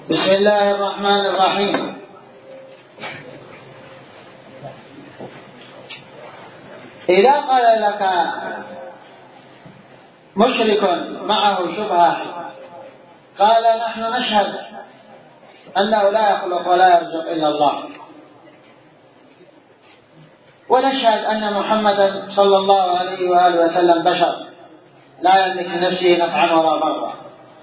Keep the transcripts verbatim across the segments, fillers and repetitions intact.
بسم الله الرحمن الرحيم. إذا قال لك مشرك معه شبهة قال نحن نشهد أنه لا يخلق ولا يرزق إلا الله، ونشهد أن محمدا صلى الله عليه وآله وسلم بشر لا يملك لنفسه نفعا ولا ضرا،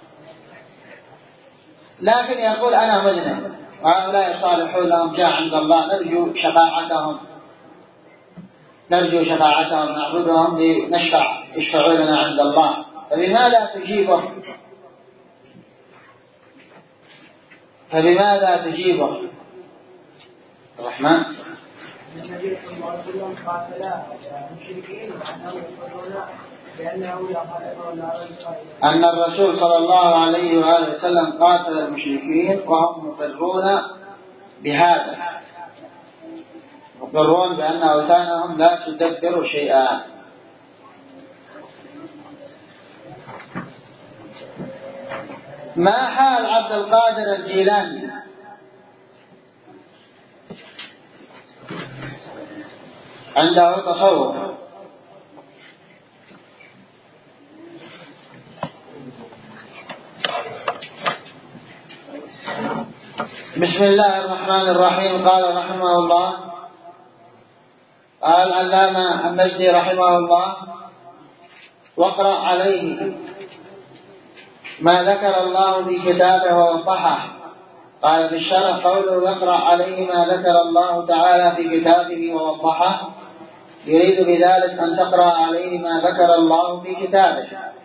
لكن يقول أنا مذنب وهؤلاء الصالحون لهم جاء عند الله، نرجو شفاعتهم نرجو شفاعتهم نعبدهم لنشفع يشفعوا لنا عند الله، فبماذا تجيبه فبماذا تجيبه الرحمن؟ النبي صلى الله عليه وسلم قاتل المشركين وأنهم يقولون بأنه لا خالق ولا رازق أن الرسول صلى الله عليه وآله وسلم قاتل المشركين وهم مقرون بهذا، مقرون بأن أوثانهم لا تدبر شيئا. ما حال عبد القادر الجيلاني؟ عنده تصور. بسم الله الرحمن الرحيم. قال رحمه الله، قال العلامة المجدي رحمه الله: واقرأ عليه ما ذكر الله في كتابه ووضحه. قال في الشرح قوله يقرأ عليه ما ذكر الله تعالى في كتابه ووضحه، يريد بذلك أن تقرأ عليه ما ذكر الله في كتابه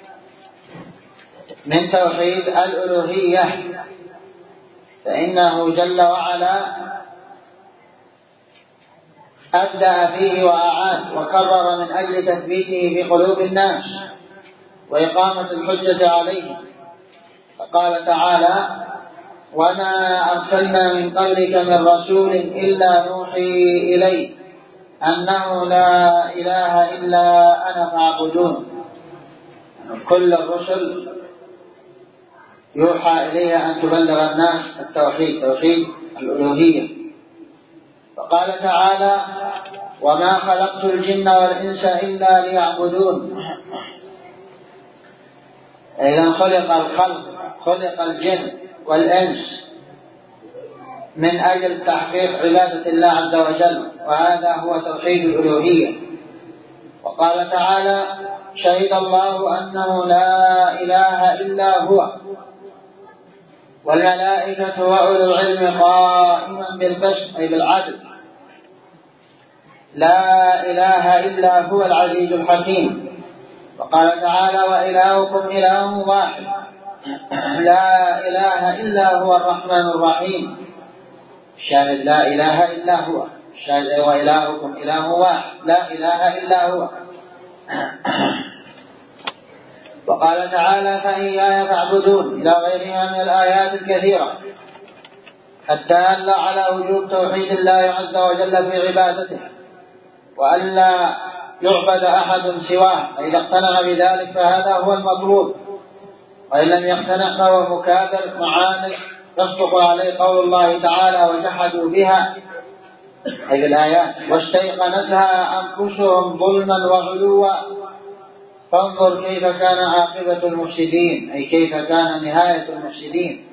من توحيد الألوهية، فإنه جل وعلا أبدأ فيه وأعاد وكرر من أجل تثبيته في قلوب الناس وإقامة الحجة عليه. فقال تعالى: وما أرسلنا من قبلك من رسول إلا نوحي إليه أنه لا إله إلا أنا فاعبدون. كل الرسل يوحى إليها أن تبلغ الناس التوحيد، توحيد الألوهية. فقال تعالى: وما خلقت الجن والإنس إلا ليعبدون. إذا خلق الخلق خلق الجن والإنس من أجل تحقيق عبادة الله عز وجل، وهذا هو توحيد الألوهية. وقال تعالى: شهد الله أنه لا إله إلا هو والملائكة وأولو العلم قائما بالقسط أي بالعدل، لا إله إلا هو العزيز الحكيم. وقال تعالى: وإلهكم إله واحد لا إله إلا هو الرحمن الرحيم. شاهد لا إله إلا هو، شاهد وإلهكم إله واحد لا إله إلا هو. وقال تعالى: فإياي فاعبدون، إلى غيرها من الآيات الكثيرة الدالة على وجوب توحيد الله عز وجل في عبادته، وألا يعبد أحد سواه. فإذا اقتنع بذلك فهذا هو المطلوب، وإن لم يقتنع فهو مكابر معاند يصدق عليه قول الله تعالى: وجحدوا بها أي بالآيات واستيقنتها أنفسهم ظلما وعلوا فانظر كيف كان عاقبة المفسدين أي كيف كان نهاية المفسدين.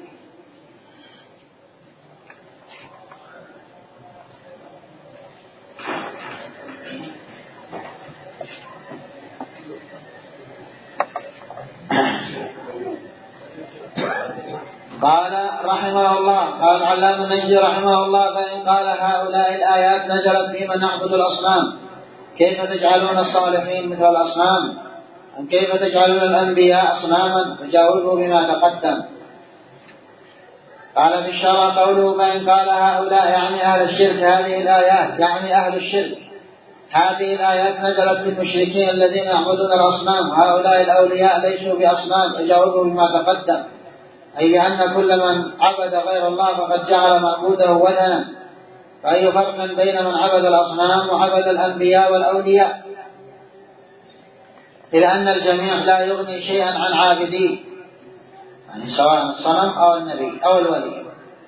قال رحمه الله، قال علامة النجدي رحمه الله: فإن قال هؤلاء الآيات نزلت فيما نعبد الأصنام، كيف تجعلون الصالحين مثل الأصنام؟ أم كيف تجعلون الأنبياء أصناما؟ فجاوبوا بما تقدم. قال في الشرع قوله: فإن قال هؤلاء يعني أهل الشرك هذه الآيات، يعني أهل الشرك هذه الآيات نزلت بالمشركين الذين يعبدون الأصنام، وهؤلاء الأولياء ليسوا بأصنام، فجاوبوا بما تقدم، أي بأن كل من عبد غير الله فقد جعل معبوده وثنا. فأي فرق بين من عبد الأصنام وعبد الأنبياء والأولياء؟ إذ أن الجميع لا يغني شيئا عن عابديه. يعني سواء الصنم أو النبي أو الولي،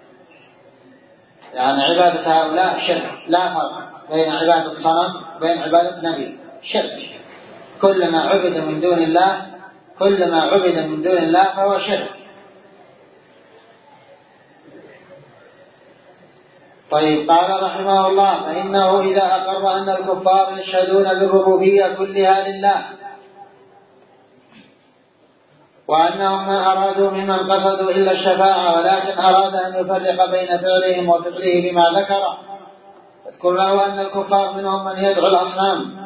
يعني عبادة هؤلاء شرك، لا فرق بين عبادة صنم وبين عبادة نبي، شرك. كل ما عبد من دون الله كل ما عبد من دون الله فهو شرك. طيب، قال رحمه الله: فإنه إذا أقر أن الكفار يشهدون بالربوبية كلها لله، وأنهم ما أرادوا ممن قصدوا إلا الشفاعة، ولكن أراد أن يفرق بين فعلهم وفعله بما ذكر، اذكر له أن الكفار منهم من يدعو الأصنام،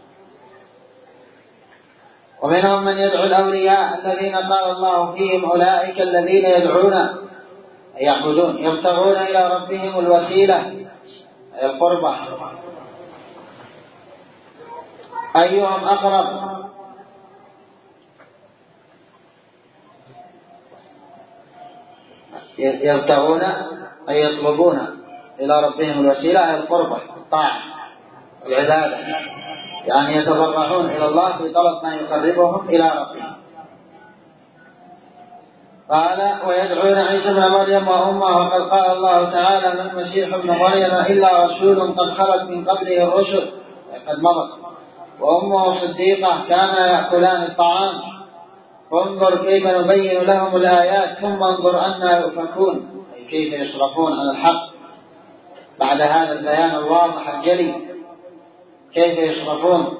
ومنهم من يدعو الأولياء الذين قال الله فيهم: أولئك الذين يدعون يعبدون يبتغون إلى ربهم الوسيلة أي القربة أيهم أقرب. يبتغون أي يطلبون إلى ربهم الوسيلة أي القربة، الطاعة، العبادة، يعني يتضرعون إلى الله في طلب ما يقربهم إلى ربهم. قال: ويدعون عيسى بن مريم وأمه، وقد قال الله تعالى: ما المسيح ابن مريم إلا رسول قد خلت من قبله الرسل قد مضت، وأمه صديقة كانا يأكلان الطعام، وانظر كيف نبين لهم الآيات ثم انظر أنى يؤفكون، أي كيف يصرفون عن الحق بعد هذا البيان الواضح الجلي، كيف يصرفون.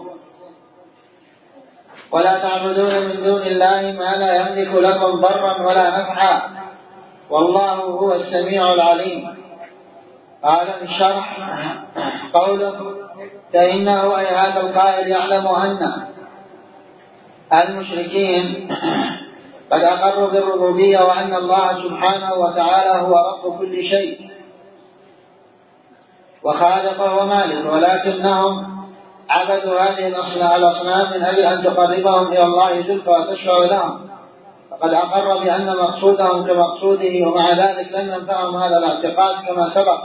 ولا تعبدون من دون الله ما لا يملك لكم ضرا ولا نفعا والله هو السميع العليم. قال في الشرح: قوله فإنه أي هذا القائل يعلم أن المشركين قد أقروا بالربوبية، وأن الله سبحانه وتعالى هو رب كل شيء وخالقه ومالك، ولكنهم عبدوا هذه الأصنام من أجل أن تقربهم إلى الله زلفى وتشفع لهم، فقد أقر بأن مقصودهم كمقصوده، ومع ذلك لم ينفعهم هذا الاعتقاد كما سبق.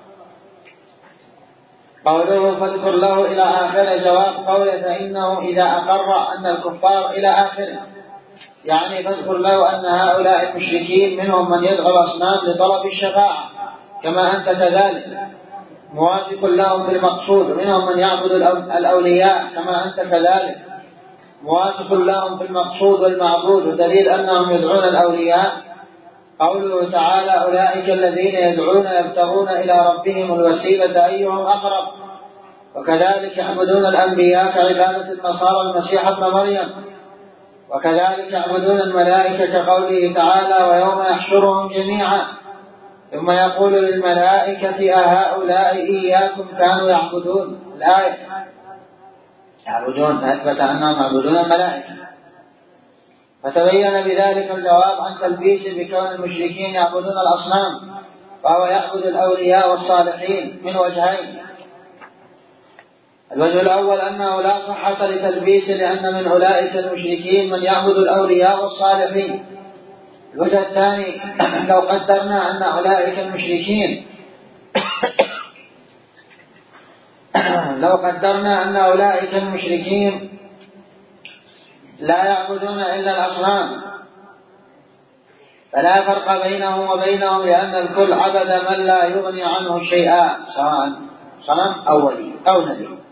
قوله فاذكر له إلى آخر جواب قوله فإنه إذا أقر أن الكفار إلى آخره، يعني فاذكر له أن هؤلاء المشركين منهم من يدعو الأصنام لطلب الشفاعة كما أنت كذلك موافق لهم في المقصود، ومنهم من يعبد الأولياء كما أنت كذلك موافق لهم في المقصود والمعبود، ودليل أنهم يدعون الأولياء قوله تعالى أولئك الذين يدعون يبتغون إلى ربهم الوسيلة أيهم أقرب. وكذلك يعبدون الأنبياء كعبادة النصارى المسيح ابن مريم، وكذلك يعبدون الملائكة كقوله تعالى ويوم يحشرهم جميعا ثم يقول للملائكة أهؤلاء إياكم كانوا يعبدون، الآية يعبدون أثبت أنهم يعبدون الملائكة. فتبين بذلك الجواب عن تلبيس بكون المشركين يعبدون الأصنام، فهو يعبد الأولياء والصالحين من وجهين: الوجه الأول أنه لا صحة لتلبيس، لأن من أولئك المشركين من يعبد الأولياء والصالحين. الوجه الثاني لو قدرنا أن أولئك المشركين لو قدرنا أن أولئك المشركين لا يعبدون إلا الأصنام فلا فرق بينهم وبينهم، لأن الكل عبد من لا يغني عنه شيئا سواء صنم أو ولي أو نبي.